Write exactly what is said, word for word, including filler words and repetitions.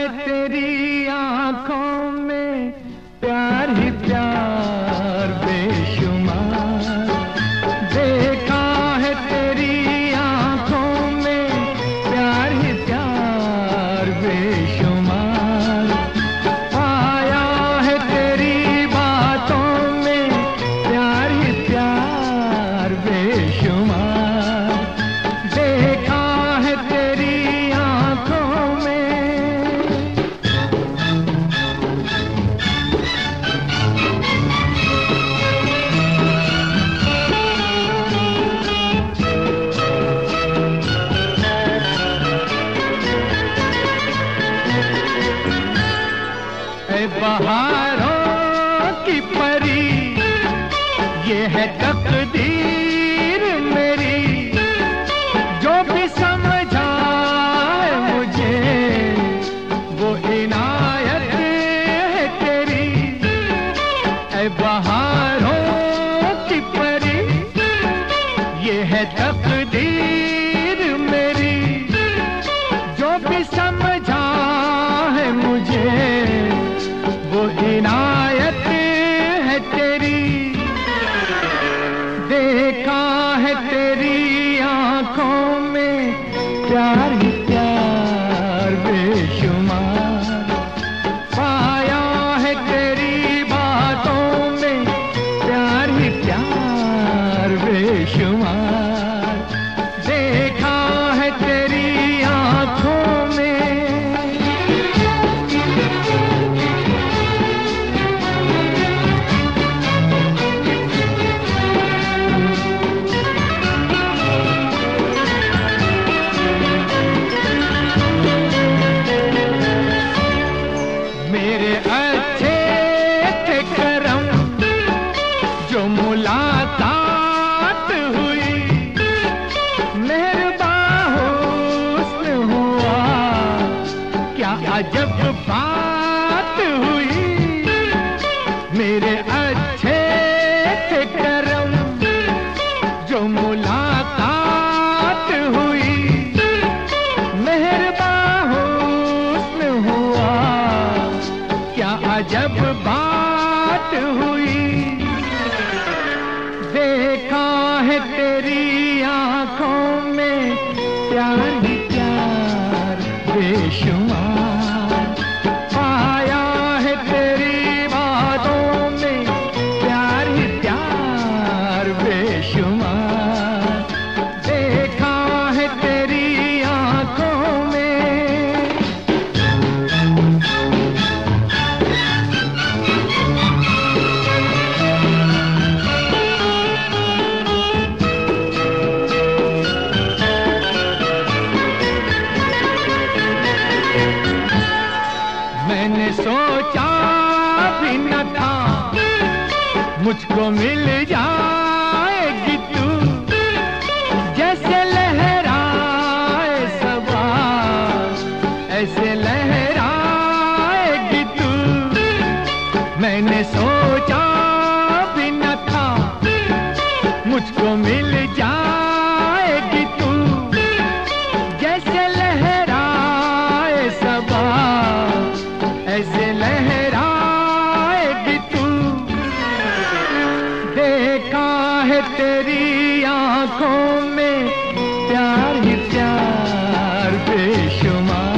है तेरी आंखों में प्यार ही प्यार बेशुमार। देखा है तेरी आंखों में प्यार ही प्यार बेशुमार। पाया है तेरी बातों में प्यार ही प्यार बेशुमार। देखा है तेरी आंखों में। ऐ बहारों की परी ये है तकदीर मेरी, जो भी समझा है मुझे वो इनायत है तेरी। ऐ बहारों की परी ये है तकदीर मेरी, जो भी समझा है मुझे वो इनायत है तेरी। देखा है तेरी आंखों में प्यार ही प्यार बेशुमार। पाया है तेरी बातों में प्यार ही प्यार बेशुमार। देखा है तेरी आंखों में। मेरे अच्छे थे करम जो मुलाकात हुई, मेहरबान हुस्न हुआ क्या अजब बात हुई। मेरे अच्छे थे करम जो मुलाकात हुई, मेहरबान हुस्न हुआ क्या अजब बात हुई। देखा है तेरी आंखों में प्यार ही प्यार बेशुमार। पाया है तेरी बातों में प्यार ही प्यार बेशुमार। देखा है तेरी आंखों में। मैंने सोचा भी न था मुझको मिल जाएगी तू, जैसे लहराए सबा ऐसे लहराएगी तू। मैंने सोचा भी न था मुझको मिल जाएगी तू, जैसे लहराए सबा ऐसे लहराएगी तू। देखा है तेरी आंखों में प्यार ही प्यार बेशुमार।